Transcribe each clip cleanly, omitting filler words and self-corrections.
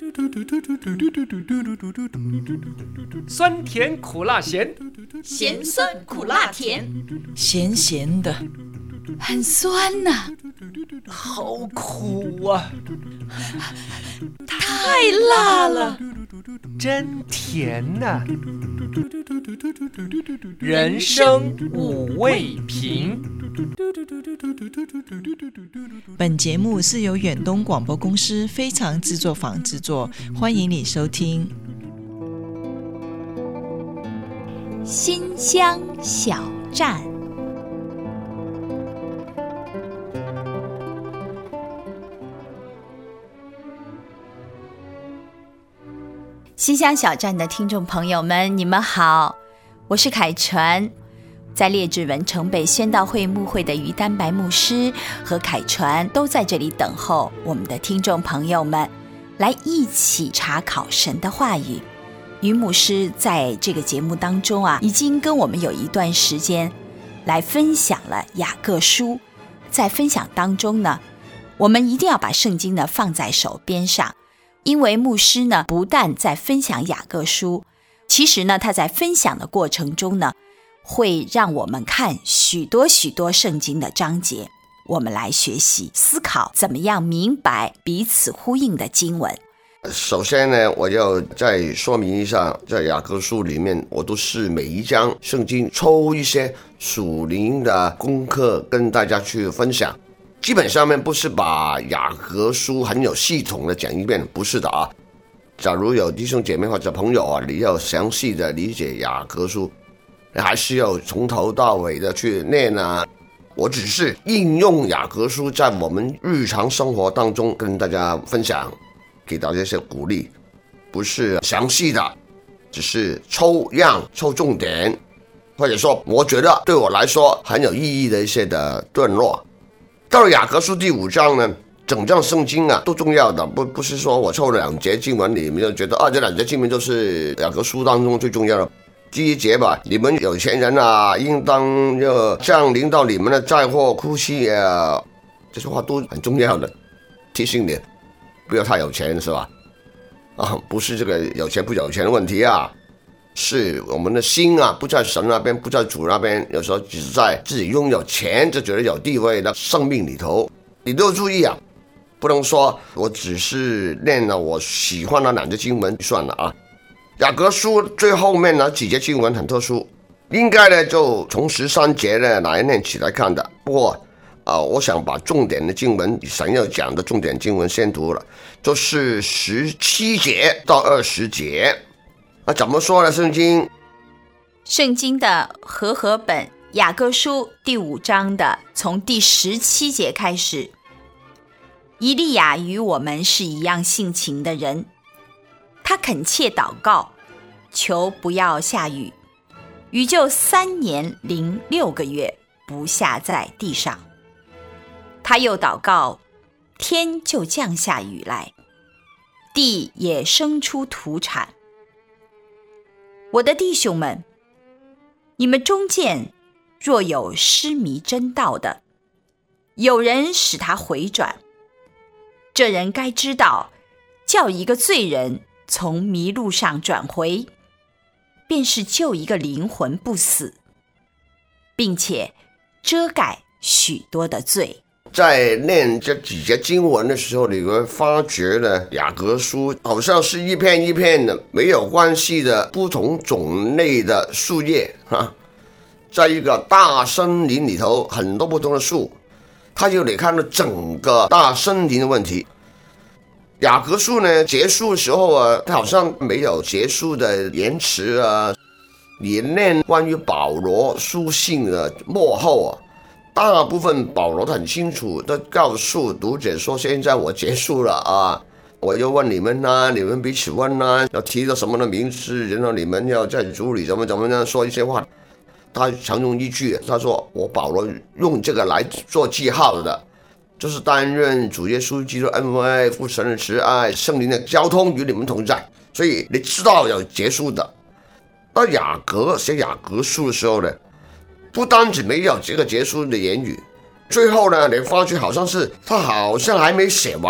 酸甜苦辣咸， 咸酸苦辣甜， 咸咸的，很酸呐， 好苦啊， 太辣了， 真甜呐，人生五味瓶。 本节目是由远东广播公司非常制作坊制作，欢迎你收听。 新乡小站。新乡小站的听众朋友们，你们好，我是凯传。在列治文城北宣道会牧会的于丹白牧师和凯传都在这里等候我们的听众朋友们来一起查考神的话语。于牧师在这个节目当中已经跟我们有一段时间来分享了雅各书。在分享当中呢，我们一定要把圣经呢放在手边上，因为牧师呢不但在分享雅各书，其实呢他在分享的过程中呢会让我们看许多圣经的章节，我们来学习思考怎么样明白彼此呼应的经文。 首先呢，我要再说明一下，在雅各书里面，我都是每一章圣经抽一些属灵的功课跟大家去分享。基本上面不是把雅各书很有系统的讲一遍，不是的啊。假如有弟兄姐妹或者朋友你要详细的理解雅各书，还是要从头到尾的去念啊。我只是应用雅各书在我们日常生活当中跟大家分享，给大家一些鼓励，不是详细的，只是抽样抽重点，或者说我觉得对我来说很有意义的一些的段落。到了雅各书第5章呢，整章圣经都重要的，不是说我抽了2节经文，你们就觉得这2节经文就是雅各书当中最重要的。第1节吧，你们有钱人应当要降临到你们的灾祸哭泣这些话都很重要的，提醒你不要太有钱，是吧？不是这个有钱不有钱的问题是我们的心不在神那边，不在主那边，有时候只在自己拥有钱就觉得有地位的生命里头，你都要注意不能说我只是念了我喜欢的2节经文算了雅各书最后面几节经文很特殊，应该呢就从13节呢来念起来看的。不过我想把重点的经文，神要讲的重点经文先读了，就是17节到20节。怎么说呢？ 圣经的和本雅各书第5章的从第17节开始，以利亚与我们是一样性情的人，他恳切祷告，求不要下雨，雨就3年零6个月不下在地上。他又祷告，天就降下雨来，地也生出土产。我的弟兄们，你们中间若有失迷真道的，有人使他回转，这人该知道，叫一个罪人从迷路上转回，便是救一个灵魂不死，并且遮盖许多的罪。 在念这几节经文的时候，你会发觉呢，雅各书好像是一片一片的没有关系的不同种类的树叶在一个大森林里头，很多不同的树，它就得看到整个大森林的问题。雅各书呢结束的时候它好像没有结束的言辞你念关于保罗书信的末后大部分保罗很清楚的告诉读者说，现在我结束了我要问你们你们彼此问要提到什么的名字，然后你们要在主里怎么样说一些话。他常用一句，他说我保罗用这个来做记号的，就是担任主耶稣基督恩惠、父神的慈爱、圣灵的交通与你们同在，所以你知道有结束的。到雅各写雅各书的时候呢，不单止没有这个结束的言语，最后呢，你发觉好像是他好像还没写完，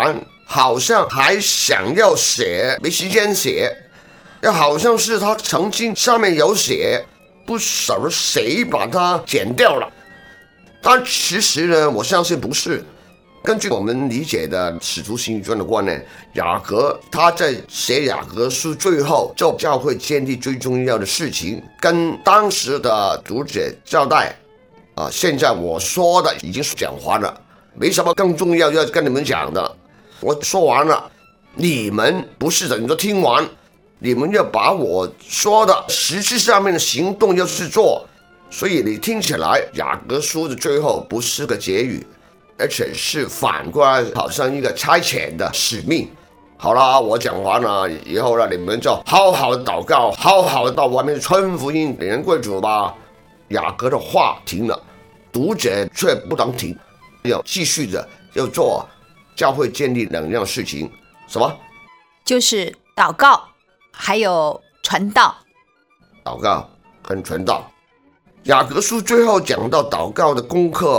好像还想要写，没时间写，又好像是他曾经上面有写，不晓得谁把它剪掉了。但其实呢，我相信不是。根据我们理解的《使徒行传》的观念，雅各他在写雅各书最后就教会建立最重要的事情，跟当时的读者交代现在我说的已经讲完了，没什么更重要要跟你们讲的，我说完了，你们不是等着听完，你们要把我说的实质上面的行动要去做。所以你听起来雅各书的最后不是个结语，而且是反过来好像一个差遣的使命。好了，我讲完了以后呢，你们就好好的祷告，好好的到外面传福音，领人归主吧。雅各的话停了，读者却不能停，要继续的要做教会建立两样事情。什么？ 就是祷告还有传道。 祷告跟传道。雅各书最后讲到祷告的功课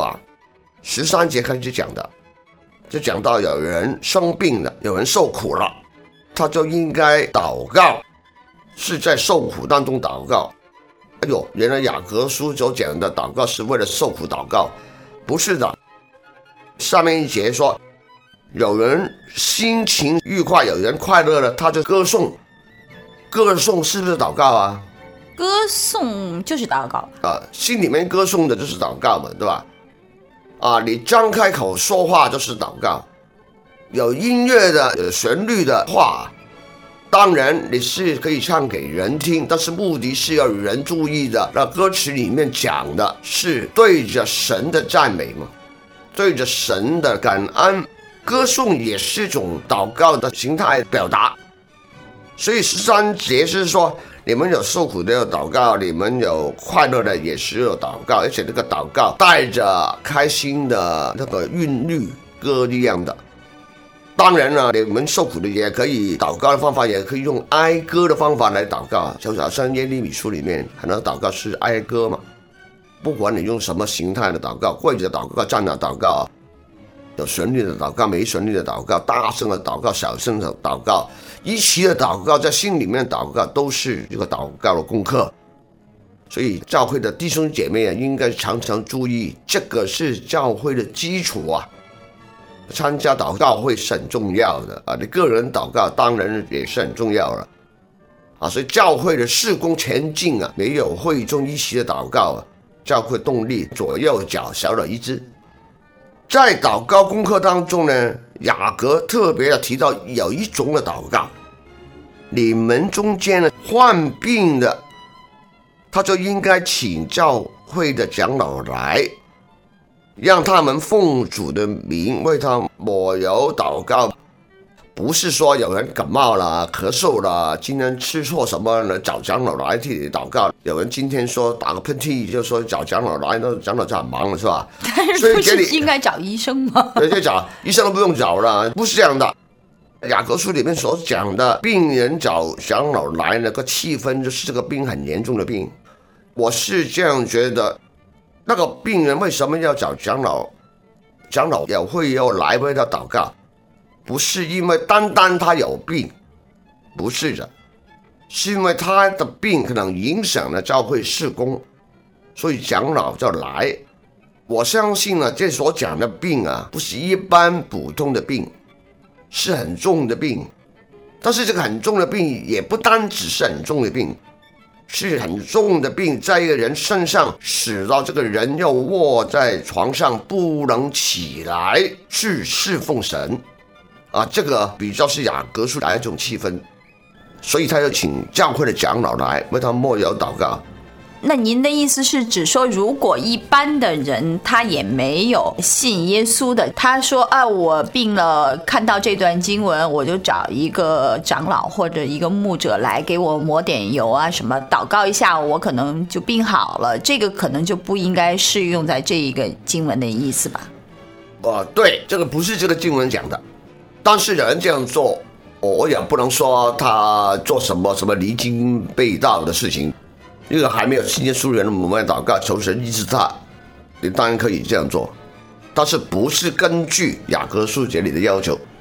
13节开始讲的，就讲到有人生病了，有人受苦了，他就应该祷告，是在受苦当中祷告。原来雅各书所讲的祷告是为了受苦祷告，不是的。上面一节说，有人心情愉快，有人快乐了，他就歌颂。歌颂是不是祷告啊？ 歌颂就是祷告心里面歌颂的就是祷告嘛，对吧？你张开口说话就是祷告。有音乐的、有旋律的话，当然你是可以唱给人听，但是目的是要人注意的。那歌词里面讲的是对着神的赞美嘛，对着神的感恩。歌颂也是一种祷告的形态表达。所以13节是说，你们有受苦的有祷告，你们有快乐的也是有祷告，而且这个祷告带着开心的那个韵律歌一样的。当然了，你们受苦的也可以祷告的方法，也可以用哀歌的方法来祷告，就好像耶利米书里面很多祷告是哀歌嘛。不管你用什么形态的祷告，跪着祷告、站着祷告，有旋律的祷告、没旋律的祷告、大声的祷告、小声的祷告，一起的祷告，在心里面的祷告，都是这个祷告的功课。所以教会的弟兄姐妹应该常常注意，这个是教会的基础啊。参加祷告会是很重要的你个人祷告当然也是很重要了所以教会的事工前进没有会众一起的祷告教会动力左右脚少了一只。在祷告功课当中呢，雅各特别的提到有一种的祷告，你们中间呢患病的，他就应该请教会的长老来，让他们奉主的名为他抹油祷告。不是说有人感冒了、咳嗽了，今天吃错什么呢，找长老来替你祷告。有人今天说打个喷嚏，就说找长老来，那长老就很忙了，是吧？ 所以不是应该找医生吗？ 对，就找医生都不用找了，不是这样的。雅各书里面所讲的病人找长老来，那个气氛就是这个病很严重的病。我是这样觉得，那个病人为什么要找长老？长老也会要来为他祷告。不是因为单单他有病，不是的，是因为他的病可能影响了教会事工，所以长老就来。我相信这所讲的病不是一般普通的病，是很重的病。但是这个很重的病也不单只是很重的病，是很重的病在一个人身上，使到这个人要卧在床上不能起来去侍奉神。这个比较是雅各书的一种气氛，所以他要请教会的长老来为他抹油祷告。 那您的意思是指说，如果一般的人他也没有信耶稣的，他说我病了，看到这段经文，我就找一个长老或者一个牧者来给我抹点油什么祷告一下，我可能就病好了，这个可能就不应该适用在这一个经文的意思吧？ 对，这个不是这个经文讲的。但是有人这样做，我也不能说他做什么离经背道的事情。一个还没有信耶稣的人，我们祷告求神医治他，你当然可以这样做，但是不是根据雅各书这里的要求。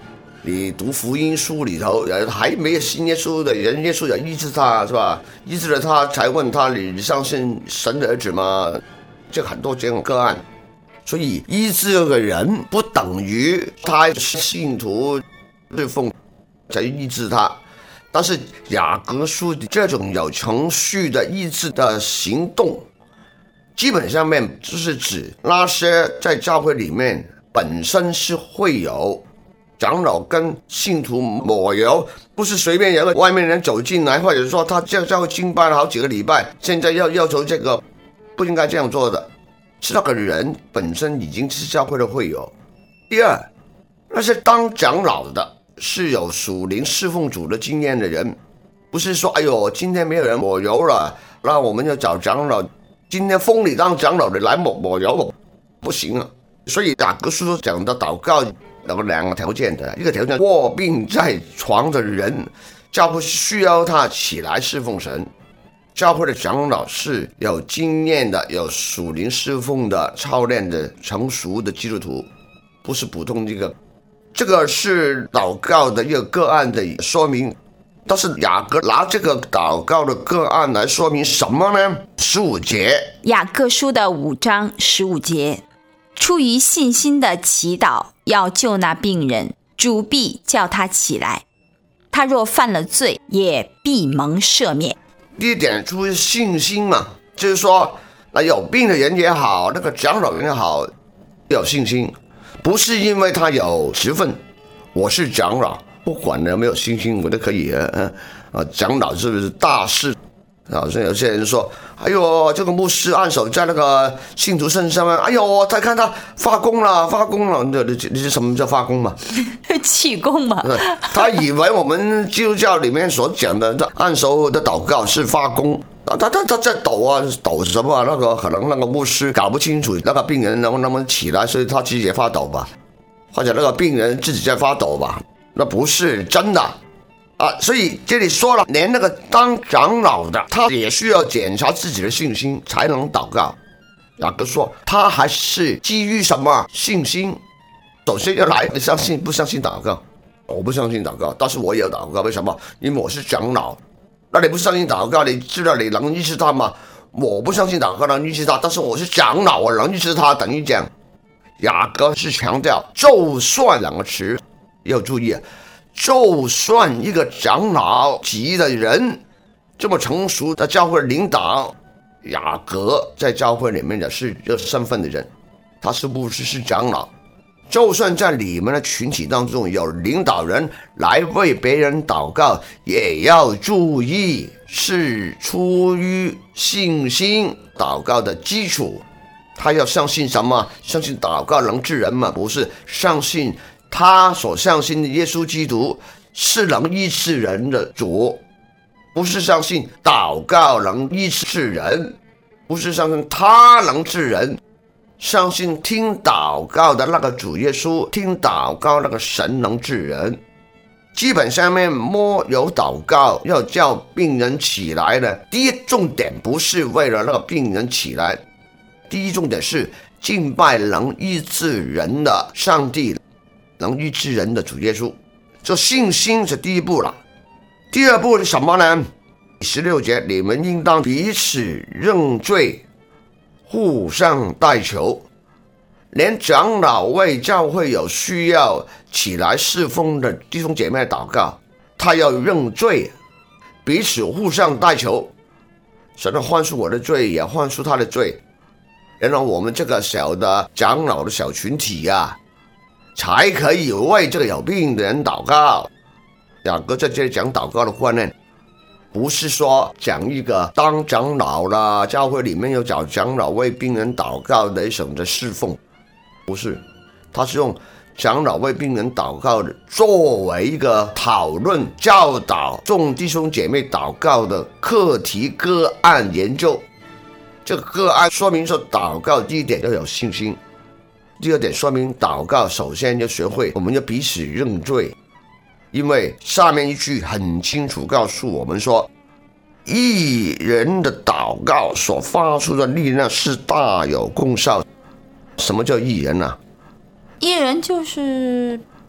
你读福音书里头还没有信耶稣的人，耶稣要医治他，是吧？医治了他才问他，你相信神的儿子吗？这很多这种个案。所以医治这个人不等于他是信徒侍奉才医治他，但是雅各书这种有程序的医治的行动，基本上面就是指那些在教会里面本身是会有长老跟信徒抹油，不是随便有个外面人走进来，或者说他教会敬拜了好几个礼拜，现在要求这个，不应该这样做的，是那个人本身已经是教会的会友。第二，那些当长老的是有属灵侍奉主的经验的人，不是说哎呦今天没有人抹油了，那我们要找长老，今天封你当长老的来抹油，不行啊。所以雅各书讲的祷告有两个条件的，一个条件卧病在床的人，教会需要他起来侍奉神，教会的长老是有经验的，有属灵侍奉的操练的成熟的基督徒，不是普通这个是祷告的一个个案的说明。但是雅各拿这个祷告的个案来说明什么呢？15节， 雅各书的5章15节，出于信心的祈祷要救那病人，主必叫他起来，他若犯了罪，也必蒙赦免。 第一点，出于信心嘛，就是说那有病的人也好，那个长老人也好，有信心，不是因为他有职分，我是长老，不管有没有信心我都可以长老是不是大事？好像有些人说，哎呦，这个牧师按手在那个信徒身上，哎呦，他看他发功了，你是什么叫发功嘛？ 气功嘛？ 他以为我们基督教里面所讲的按手的祷告是发功，他在抖啊，抖什么？那个可能那个牧师搞不清楚那个病人能不能起来，所以他自己也发抖吧，或者那个病人自己在发抖吧，那不是真的。所以这里说了，连那个当长老的他也需要检查自己的信心才能祷告。雅各说他还是基于什么信心？首先要来相信不相信祷告？我不相信祷告，但是我也有祷告，为什么？因为我是长老。那你不相信祷告，你知道你能医治他吗？我不相信祷告能医治他，但是我是长老，我能医治他，等于这样。雅各是强调就算两个词要注意，就算一个长老级的人这么成熟的教会领导，雅各在教会里面的是有身份的人，他是不是长老？就算在你们的群体当中有领导人来为别人祷告，也要注意是出于信心祷告的基础。他要相信什么？相信祷告能治人吗？不是，相信他所相信的耶稣基督是能医治人的主，不是相信祷告能医治人，不是相信他能治人，相信听祷告的那个主耶稣，听祷告那个神能治人。基本上面摸有祷告要叫病人起来的，第一重点不是为了那个病人起来，第一重点是敬拜能医治人的上帝，能医治人的主耶稣，这信心是第一步了。第二步是什么呢？16节，你们应当彼此认罪，互相代求。连长老为教会有需要起来侍奉的弟兄姐妹祷告，他要认罪，彼此互相代求，神要宽恕我的罪，也宽恕他的罪，然后我们这个小的长老的小群体才可以为这个有病的人祷告。雅各在这里讲祷告的观念，不是说讲一个当长老啦，教会里面有找长老为病人祷告的一种的侍奉，不是，他是用长老为病人祷告的作为一个讨论教导众弟兄姐妹祷告的课题个案研究。这个个案说明说祷告第一点要有信心，第二点说明祷告首先要学会我们要彼此认罪，因为下面一句很清楚告诉我们说，义人的祷告所发出的力量是大有功效。什么叫义人啊？ 义人就是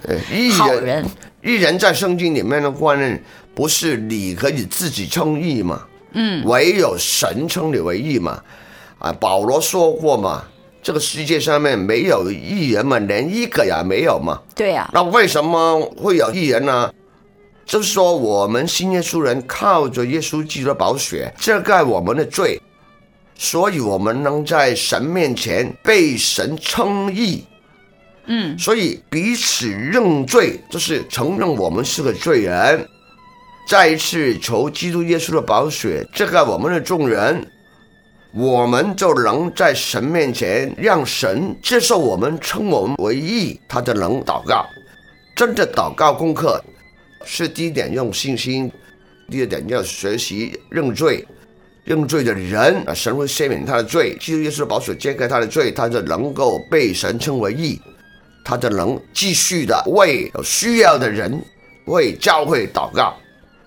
好人。 义人在圣经里面的观念，不是你可以自己称义嘛？唯有神称你为义嘛。保罗说过嘛，这个世界上面没有义人嘛，连一个也没有嘛。 对啊。 那为什么会有义人呢？就是说我们信耶稣人靠着耶稣基督的宝血遮盖我们的罪，所以我们能在神面前被神称义。所以彼此认罪，就是承认我们是个罪人，再一次求基督耶稣的宝血遮盖我们的众人，我们就能在神面前让神接受我们，称我们为义。他就能祷告。真的祷告功课是第一点用信心，第二点要学习认罪。认罪的人，神会赦免他的罪，基督耶稣的宝血遮盖他的罪，他就能够被神称为义，他就能继续的为有需要的人，为教会祷告。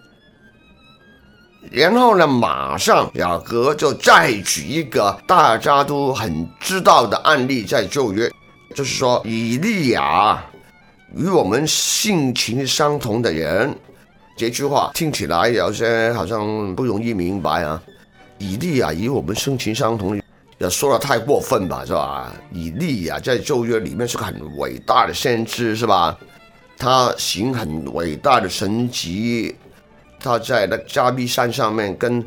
然后呢，马上雅各就再举一个大家都很知道的案例，在旧约，就是说以利亚与我们性情相同的人。这句话听起来有些好像不容易明白啊。以利亚与我们性情相同，也说得太过分吧，是吧？以利亚在旧约里面是个很伟大的先知，是吧？他行很伟大的神迹，他在那加密山上面跟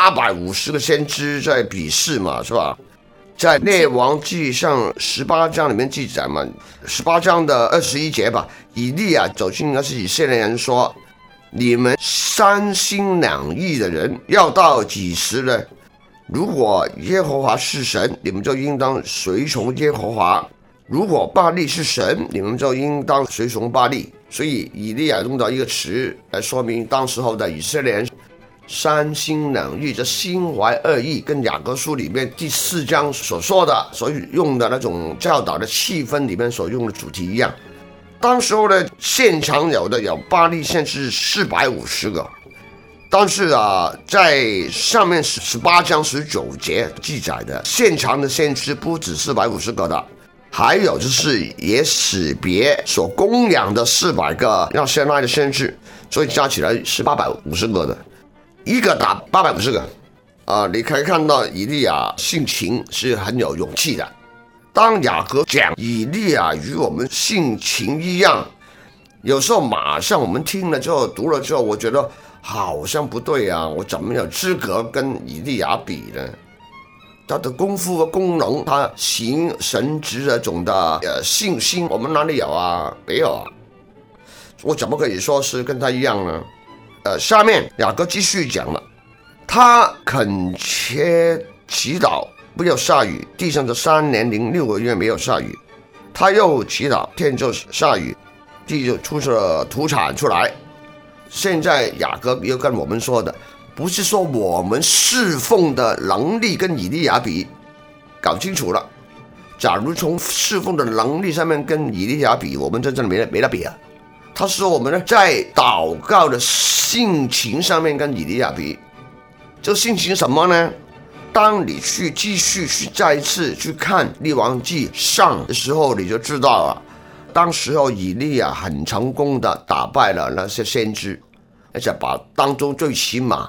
850个先知在比试嘛，是吧？在列王记上18章里面记载嘛，18章的21节吧，以利亚走进那是以色列人说，你们三心两意的人要到几时呢？如果耶和华是神，你们就应当随从耶和华；如果巴力是神，你们就应当随从巴力。所以以利亚用到一个词来说明当时候的以色列人三心两意，这心怀恶意，跟雅各书里面第4章所说的，所以用的那种教导的气氛里面所用的主题一样。当时候呢，现场有巴力先知450个，但是在上面18章19节记载的现场的先知不止450个的，还有就是也识别所供养的400个要先来的先知，所以加起来是850个的，一个打850个你可以看到以利亚性情是很有勇气的。当雅各讲以利亚与我们性情一样，有时候马上我们听了之后读了之后，我觉得好像不对啊，我怎么有资格跟以利亚比呢？他的功夫和功能，他行神职那种的信心，我们哪里有啊？没有啊，我怎么可以说是跟他一样呢？下面雅各继续讲了，他恳切祈祷不要下雨，地上的3年06个月没有下雨，他又祈祷天就下雨，地就出了土产出来。现在雅各又跟我们说的，不是说我们侍奉的能力跟以利亚比，搞清楚了。假如从侍奉的能力上面跟以利亚比，我们真正没得比啊。他说我们呢，在祷告的性情上面跟以利亚比，这性情什么呢？当你继续再一次去看列王记上的时候，你就知道了。当时候以利亚很成功的打败了那些先知，而且把当中最起码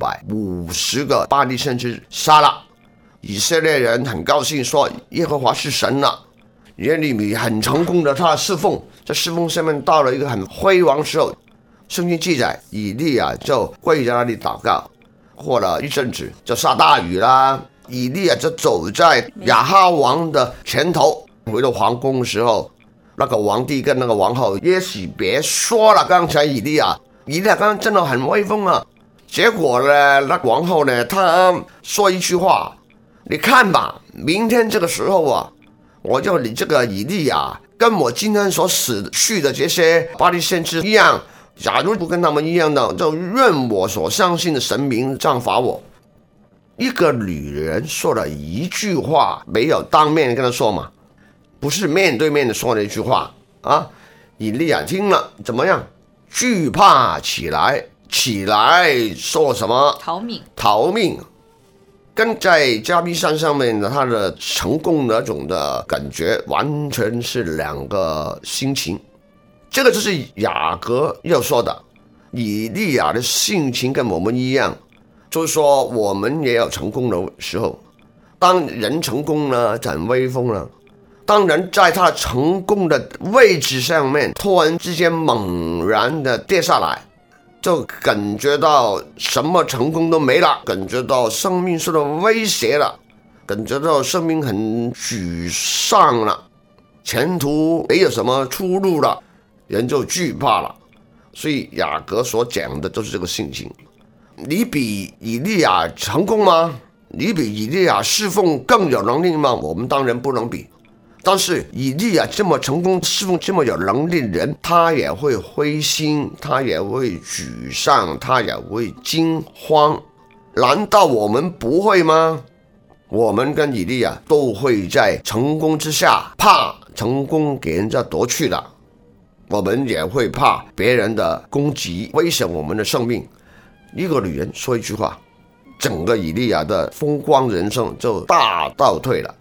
450个巴力先知杀了。以色列人很高兴说耶和华是神了。耶利米很成功的他侍奉，在侍奉上面到了一个很辉煌的时候，圣经记载以利亚就跪在那里祷告，过了一阵子就下大雨啦。以利亚就走在亚哈王的前头，回到皇宫的时候，那个皇帝跟那个王后也许别说了，刚才以利亚刚刚真的很威风啊。结果呢，那王后呢，她说一句话，你看吧，明天这个时候啊，我就你这个以利亚跟我今天所死去的这些巴力先知一样，假如不跟他们一样的，就愿我所相信的神明杖罚我。一个女人说了一句话，没有当面跟他说嘛，不是面对面的说了一句话啊。以利亚听了怎么样？惧怕起来说什么？逃命。跟在加密山上面的他的成功那种的感觉完全是两个心情。 这个就是雅各要说的。以利亚的性情跟我们一样，就是说我们也有成功的时候。当人成功了，展威风了，当人在他成功的位置上面突然之间猛然的跌下来，就感觉到什么成功都没了，感觉到生命受到威胁了，感觉到生命很沮丧了，前途没有什么出路了，人就惧怕了。所以雅各所讲的就是这个性情。你比以利亚成功吗？你比以利亚侍奉更有能力吗？我们当然不能比。但是以利亚这么成功侍奉这么有能力的人，他也会灰心，他也会沮丧，他也会惊慌。难道我们不会吗？我们跟以利亚都会在成功之下怕成功给人家夺去了，我们也会怕别人的攻击威胁我们的生命。一个女人说一句话，整个以利亚的风光人生就大倒退了。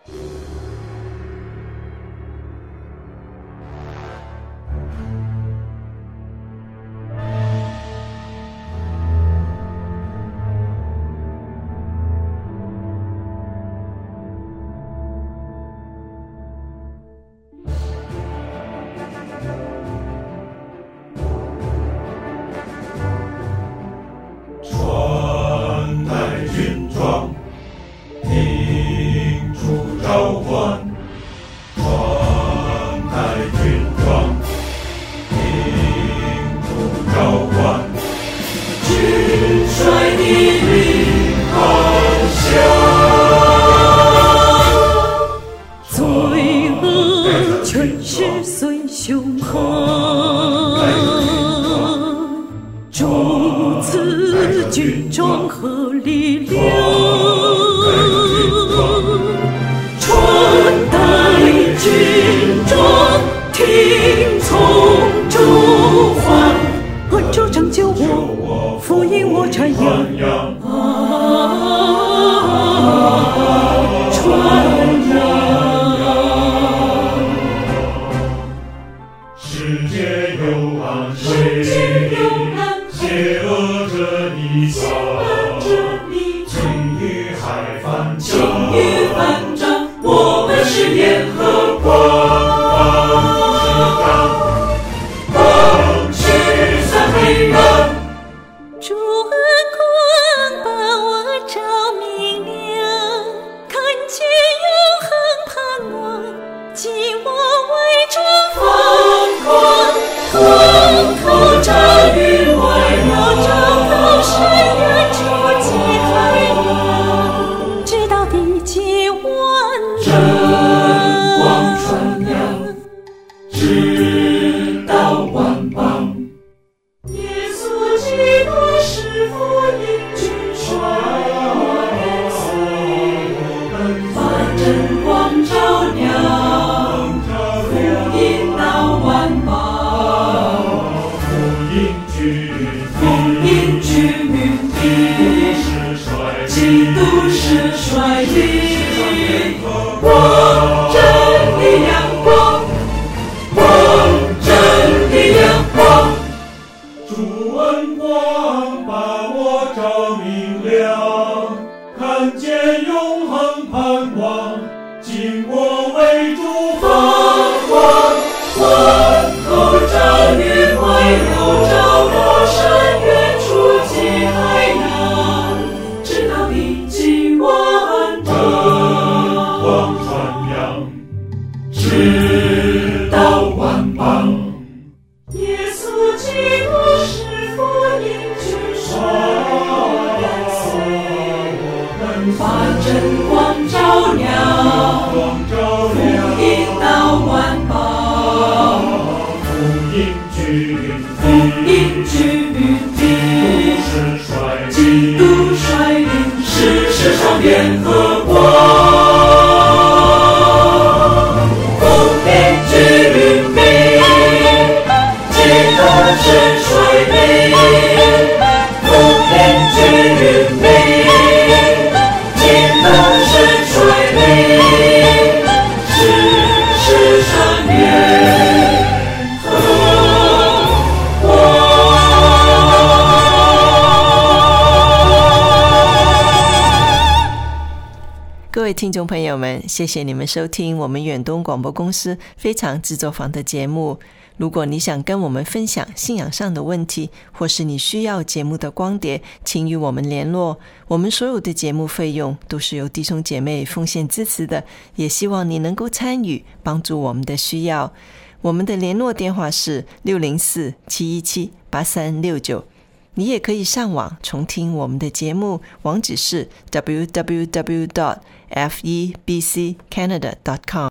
军装和力量，穿戴军装，听从主唤，恩主拯救我，福音我传扬，传扬。 世界有安慰，邪恶着逆遭，晴雨海翻涨，我们是联合光是三位人。 主恩光把我照明亮，看见永恒盼望，今我为主放光，光透照于外绕，照到深渊触及海洋，直到地极万光传扬，直到万邦。耶稣基督是福音之水，把真光照亮，福音到万邦。福音居民地，基督是率领，光真的阳光，光真的阳光。主恩光把我照明亮，看见永恒盼望，今我为主放光，光透照于外柔，照到深渊触及海洋，直到地极万邦。光传扬，直到万邦。耶稣基督是福音之水，把真光照亮，福音到万邦。福音居民地，基督率领，是世上联合光。福音居民，基督是率领，福音居民，基督是率领，是世上联合位听众朋友们，谢谢你们收听我们远东广播公司非常制作坊的节目。如果你想跟我们分享信仰上的问题，或是你需要节目的光碟，请与我们联络。我们所有的节目费用都是由弟兄姐妹奉献支持的，也希望你能够参与，帮助我们的需要。我们的联络电话是604-717-8369。你也可以上网重听我们的节目，网址是 www.febccanada.com。